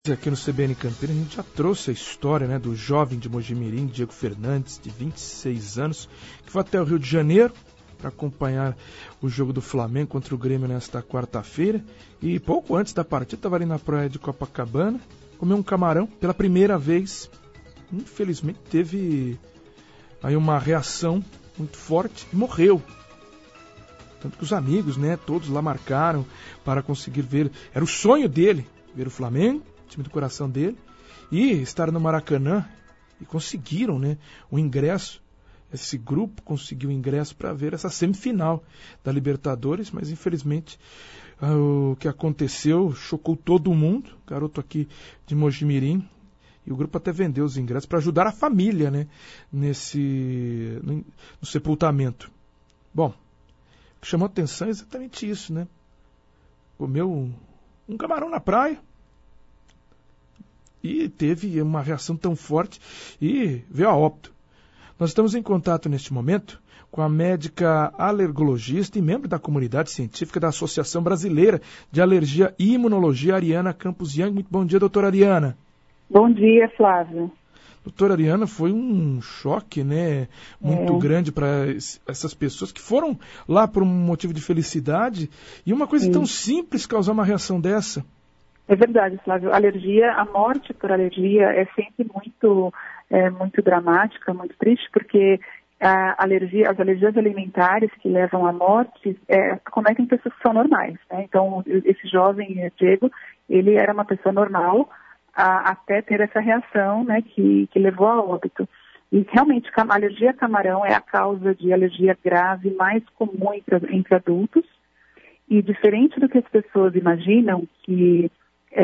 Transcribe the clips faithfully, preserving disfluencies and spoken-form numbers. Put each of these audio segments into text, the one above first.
Aqui no C B N Campinas, a gente já trouxe a história, né, do jovem de Mojimirim, Diego Fernandes, de vinte e seis anos, que foi até o Rio de Janeiro para acompanhar o jogo do Flamengo contra o Grêmio nesta quarta-feira. E pouco antes da partida, estava ali na praia de Copacabana, comeu um camarão pela primeira vez. Infelizmente teve aí uma reação muito forte e morreu. Tanto que os amigos, né, todos lá marcaram para conseguir ver. Era o sonho dele, ver o Flamengo, time do coração dele, e estar no Maracanã, e conseguiram, né, o ingresso. Esse grupo conseguiu o ingresso para ver essa semifinal da Libertadores, mas infelizmente o que aconteceu chocou todo mundo. Garoto aqui de Mojimirim, e o grupo até vendeu os ingressos para ajudar a família, né, nesse no, no sepultamento. Bom, o que chamou a atenção é exatamente isso, né? Comeu um, um camarão na praia, e teve uma reação tão forte e veio a óbito. Nós estamos em contato neste momento com a médica alergologista e membro da comunidade científica da Associação Brasileira de Alergia e Imunologia, Ariana Campos Yang. Muito bom dia, doutora Ariana. Bom dia, Flávio. Doutora Ariana, foi um choque, né, muito é. grande para essas pessoas que foram lá por um motivo de felicidade, e uma coisa Sim. tão simples causar uma reação dessa. É verdade, Flávio. Alergia, a morte por alergia é sempre muito, é, muito dramática, muito triste, porque a alergia, as alergias alimentares que levam à morte é, cometem pessoas que são normais, né? Então, esse jovem, Diego, ele era uma pessoa normal a, até ter essa reação, né, que, que levou a óbito. E realmente, a alergia a camarão é a causa de alergia grave mais comum entre, entre adultos. E diferente do que as pessoas imaginam, que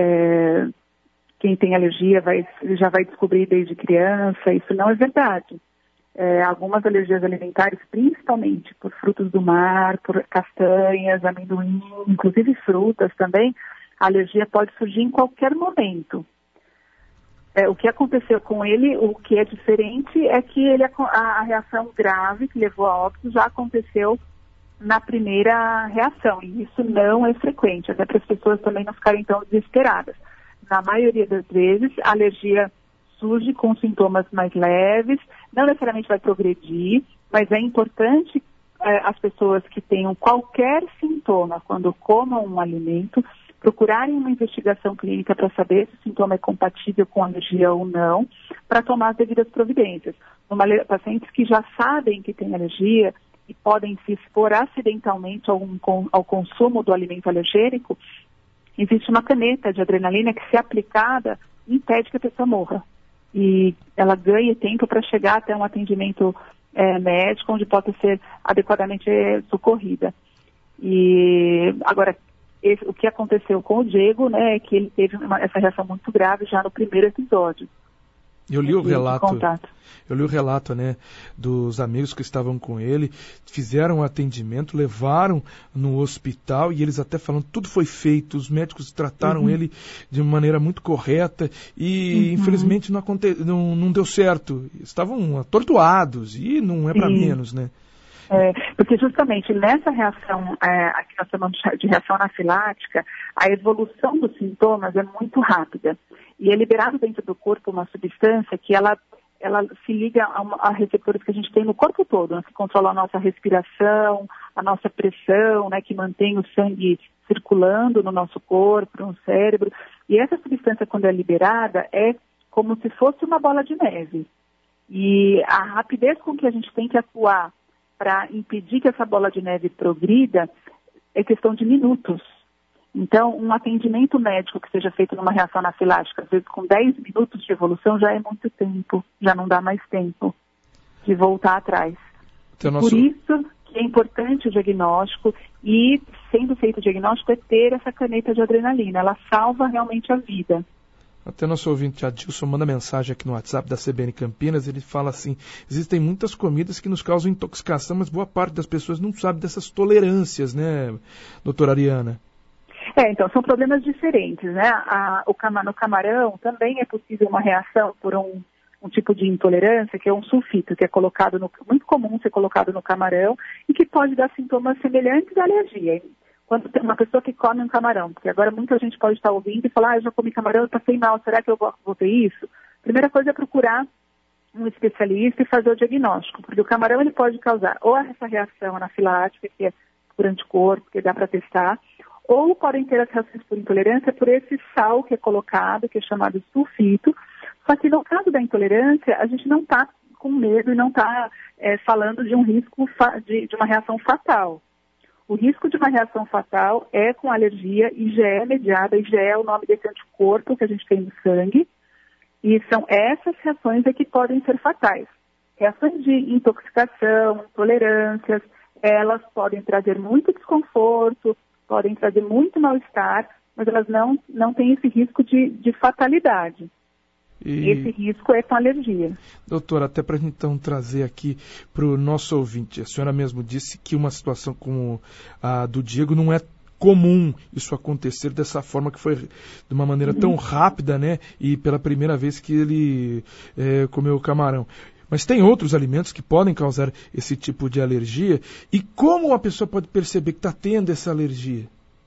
É, quem tem alergia vai, já vai descobrir desde criança, isso não é verdade. É, algumas alergias alimentares, principalmente por frutos do mar, por castanhas, amendoim, inclusive frutas também, a alergia pode surgir em qualquer momento. É, o que aconteceu com ele, o que é diferente é que ele, a, a reação grave que levou a óbito já aconteceu na primeira reação, e isso não é frequente, até para as pessoas também não ficarem tão desesperadas. Na maioria das vezes, a alergia surge com sintomas mais leves, não necessariamente vai progredir, mas é importante é, as pessoas que tenham qualquer sintoma, quando comam um alimento, procurarem uma investigação clínica para saber se o sintoma é compatível com alergia ou não, para tomar as devidas providências. Numa, pacientes que já sabem que têm alergia e podem se expor acidentalmente ao, ao consumo do alimento alergênico, existe uma caneta de adrenalina que, se aplicada, impede que a pessoa morra. E ela ganha tempo para chegar até um atendimento é, médico, onde pode ser adequadamente é, socorrida. E agora, esse, o que aconteceu com o Diego, né, é que ele teve uma, essa reação muito grave já no primeiro episódio. Eu li o relato, eu li o relato, né, dos amigos que estavam com ele, fizeram o atendimento, levaram no hospital, e eles até falando, tudo foi feito, os médicos trataram uhum. ele de uma maneira muito correta, e uhum. infelizmente não, aconte... não, não deu certo. Estavam atordoados, e não é para menos, né? É, porque justamente nessa reação, é, que nós chamamos de reação anafilática, a evolução dos sintomas é muito rápida. E é liberado dentro do corpo uma substância que ela, ela se liga a, uma, a receptores que a gente tem no corpo todo, né, que controla a nossa respiração, a nossa pressão, né, que mantém o sangue circulando no nosso corpo, no cérebro. E essa substância, quando é liberada, é como se fosse uma bola de neve. E a rapidez com que a gente tem que atuar para impedir que essa bola de neve progrida é questão de minutos. Então, um atendimento médico que seja feito numa reação anafilática, às vezes com dez minutos de evolução, já é muito tempo, já não dá mais tempo de voltar atrás. Então, nosso... Por isso que é importante o diagnóstico, e sendo feito o diagnóstico é ter essa caneta de adrenalina, ela salva realmente a vida. Até nosso ouvinte Adilson manda mensagem aqui no WhatsApp da C B N Campinas, ele fala assim, existem muitas comidas que nos causam intoxicação, mas boa parte das pessoas não sabe dessas tolerâncias, né, doutora Ariana? É, então, são problemas diferentes, né? A, o cama, no camarão também é possível uma reação por um, um tipo de intolerância, que é um sulfito, que é colocado no, muito comum ser colocado no camarão, e que pode dar sintomas semelhantes à alergia. quando tem uma pessoa que come um camarão, porque agora muita gente pode estar ouvindo e falar, ah, eu já comi camarão, eu passei mal, será que eu vou, vou ter isso? Primeira coisa é procurar um especialista e fazer o diagnóstico, porque o camarão ele pode causar ou essa reação anafilática, que é por anticorpo, que dá para testar, ou podem ter as reações por intolerância por esse sal que é colocado, que é chamado sulfito. Só que no caso da intolerância, a gente não está com medo e não está é, falando de um risco de, de uma reação fatal. O risco de uma reação fatal é com alergia I G E mediada, I G E é o nome desse anticorpo que a gente tem no sangue, e são essas reações é que podem ser fatais. Reações de intoxicação, intolerâncias, elas podem trazer muito desconforto, podem trazer muito mal-estar, mas elas não, não têm esse risco de, de fatalidade. E... Esse risco é com alergia. Doutora, até para então trazer aqui para o nosso ouvinte, a senhora mesmo disse que uma situação como a do Diego não é comum isso acontecer dessa forma, que foi de uma maneira uhum. tão rápida, né? E pela primeira vez que ele é, comeu o camarão. Mas tem outros alimentos que podem causar esse tipo de alergia. E como uma pessoa pode perceber que está tendo essa alergia?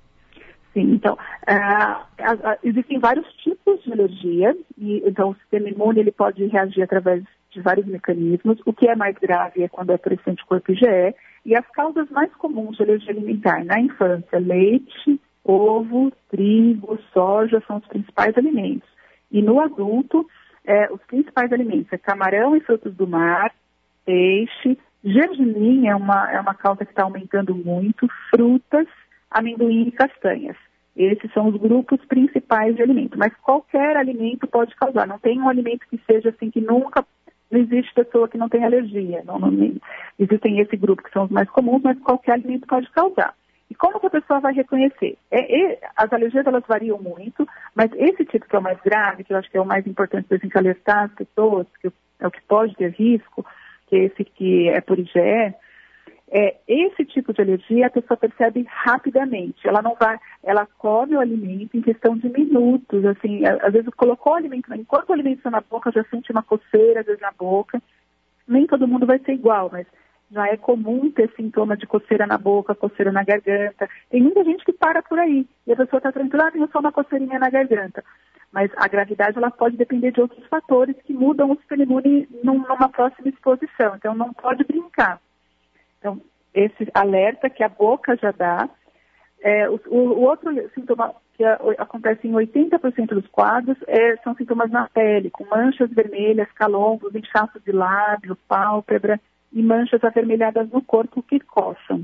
Sim, então, uh, uh, existem vários tipos de alergia. E, então, o sistema imune ele pode reagir através de vários mecanismos. O que é mais grave é quando é por esse anticorpo I G E. E as causas mais comuns de alergia alimentar na infância, leite, ovo, trigo, soja, são os principais alimentos. E no adulto, é, os principais alimentos é camarão e frutos do mar, peixe, gergelim é uma, é uma causa que está aumentando muito, frutas, amendoim e castanhas. Esses são os grupos principais de alimento. Mas qualquer alimento pode causar. Não tem um alimento que seja assim que nunca... Não existe pessoa que não tem alergia. Não, não, existem esse grupo que são os mais comuns, mas qualquer alimento pode causar. E como que a pessoa vai reconhecer? É, é, as alergias elas variam muito, mas esse tipo que é o mais grave, que eu acho que é o mais importante para assim, alertar as pessoas, que é o que pode ter risco, que é esse que é por I G E, é, esse tipo de alergia a pessoa percebe rapidamente. Ela não vai, ela come o alimento em questão de minutos, assim, às vezes colocou o alimento, enquanto o alimento está na boca, já sente uma coceira, às vezes na boca. Nem todo mundo vai ser igual, mas já é comum ter sintomas de coceira na boca, coceira na garganta. Tem muita gente que para por aí, e a pessoa está tranquila, ah, tem só uma coceirinha na garganta. Mas a gravidade ela pode depender de outros fatores que mudam o sistema imune numa próxima exposição, então não pode brincar. Então, esse alerta que a boca já dá. É, o, o outro sintoma que a, acontece em oitenta por cento dos quadros é, são sintomas na pele, com manchas vermelhas, calombos, inchaço de lábio, pálpebra e manchas avermelhadas no corpo que coçam.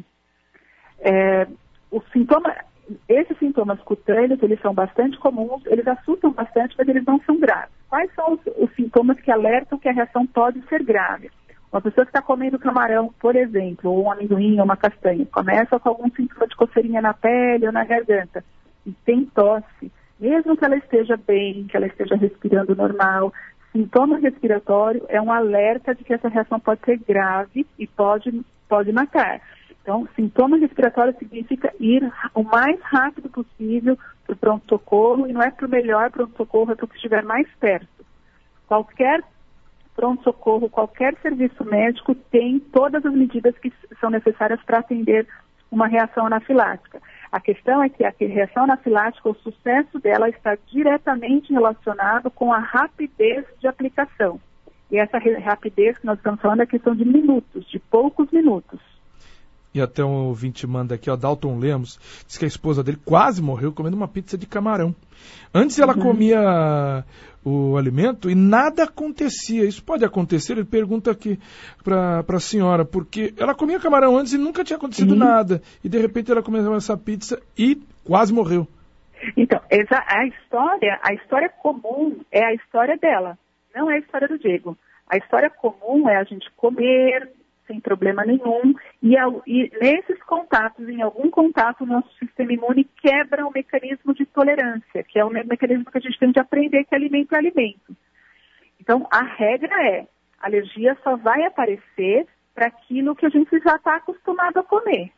É, o sintoma, esses sintomas cutâneos, eles são bastante comuns, eles assustam bastante, mas eles não são graves. Quais são os, os sintomas que alertam que a reação pode ser grave? Uma pessoa que está comendo camarão, por exemplo, ou um amendoim ou uma castanha, começa com algum sintoma de coceirinha na pele ou na garganta e tem tosse, mesmo que ela esteja bem, que ela esteja respirando normal, sintoma respiratório é um alerta de que essa reação pode ser grave e pode, pode matar. Então, sintoma respiratório significa ir o mais rápido possível para o pronto-socorro, e não é para o melhor pronto-socorro, é para o que estiver mais perto. Qualquer pronto-socorro, qualquer serviço médico tem todas as medidas que são necessárias para atender uma reação anafilática. A questão é que a reação anafilática, o sucesso dela está diretamente relacionado com a rapidez de aplicação. E essa rapidez que nós estamos falando é questão de minutos, de poucos minutos. E até um ouvinte manda aqui, ó, Dalton Lemos, diz que a esposa dele quase morreu comendo uma pizza de camarão. Antes ela uhum. comia o alimento e nada acontecia. Isso pode acontecer? Ele pergunta aqui para a senhora, porque ela comia camarão antes e nunca tinha acontecido uhum. nada. E de repente ela comeu essa pizza e quase morreu. Então, a história, a história comum é a história dela, não é a história do Diego. A história comum é a gente comer sem problema nenhum, e, ao, e nesses contatos, em algum contato, o nosso sistema imune quebra o mecanismo de tolerância, que é o mecanismo que a gente tem de aprender que alimento é alimento. Então, a regra é, a alergia só vai aparecer para aquilo que a gente já está acostumado a comer.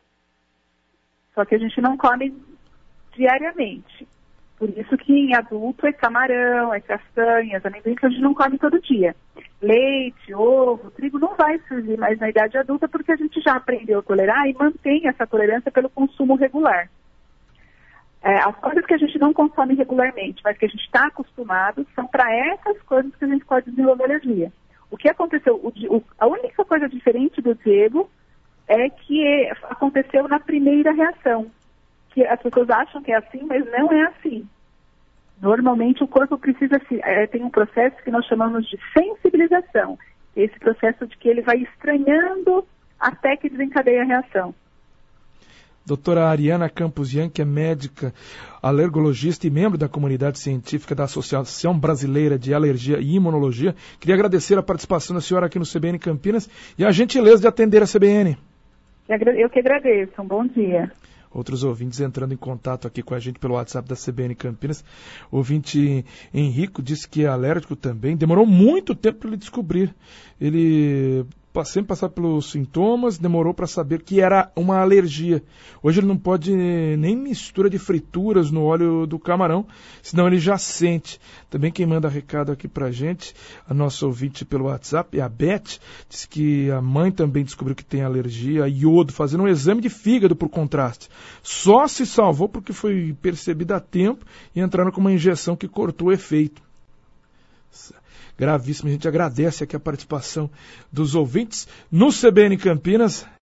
Só que a gente não come diariamente. Por isso que em adulto é camarão, é castanhas, amendoim que a gente não come todo dia. Leite, ovo, trigo não vai surgir mais na idade adulta porque a gente já aprendeu a tolerar e mantém essa tolerância pelo consumo regular. É, as coisas que a gente não consome regularmente, mas que a gente está acostumado, são para essas coisas que a gente pode desenvolver alergia. O que aconteceu, o, o, a única coisa diferente do Diego é que aconteceu na primeira reação, que as pessoas acham que é assim, mas não é assim. Normalmente o corpo precisa, é, tem um processo que nós chamamos de sensibilização, esse processo de que ele vai estranhando até que desencadeia a reação. Doutora Ariana Campos Yan, que é médica, alergologista e membro da comunidade científica da Associação Brasileira de Alergia e Imunologia, queria agradecer a participação da senhora aqui no C B N Campinas e a gentileza de atender a C B N. Eu que agradeço, um bom dia. Outros ouvintes entrando em contato aqui com a gente pelo WhatsApp da C B N Campinas. O ouvinte Henrico disse que é alérgico também. Demorou muito tempo para ele descobrir. Ele sempre passar pelos sintomas, demorou para saber que era uma alergia. Hoje ele não pode nem mistura de frituras no óleo do camarão, senão ele já sente. Também quem manda recado aqui para a gente, a nossa ouvinte pelo WhatsApp, é a Beth, diz que a mãe também descobriu que tem alergia a iodo, fazendo um exame de fígado por contraste. Só se salvou porque foi percebida a tempo e entraram com uma injeção que cortou o efeito. Gravíssimo, a gente agradece aqui a participação dos ouvintes no C B N Campinas.